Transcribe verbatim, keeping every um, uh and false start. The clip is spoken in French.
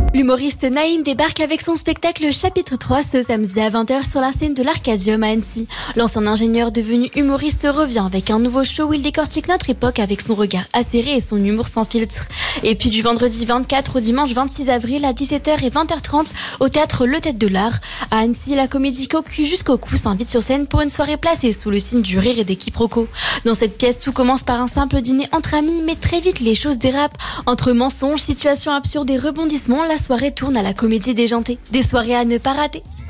L'humoriste Naïm débarque avec son spectacle Chapitre trois ce samedi à vingt heures sur la scène de l'Arcadium à Annecy. L'ancien ingénieur devenu humoriste revient avec un nouveau show où il décortique notre époque avec son regard acéré et son humour sans filtre. Et puis du vendredi vingt-quatre au dimanche vingt-six avril à dix-sept heures et vingt heures trente au théâtre Le Tête de l'Art. À Annecy, la comédie Cocu jusqu'au cou s'invite sur scène pour une soirée placée sous le signe du rire et des quiproquos. Dans cette pièce, tout commence par un simple dîner entre amis, mais très vite les choses dérapent. Entre mensonges, situations absurdes et rebondissements, la soirée tourne à la comédie déjantée. Des soirées à ne pas rater.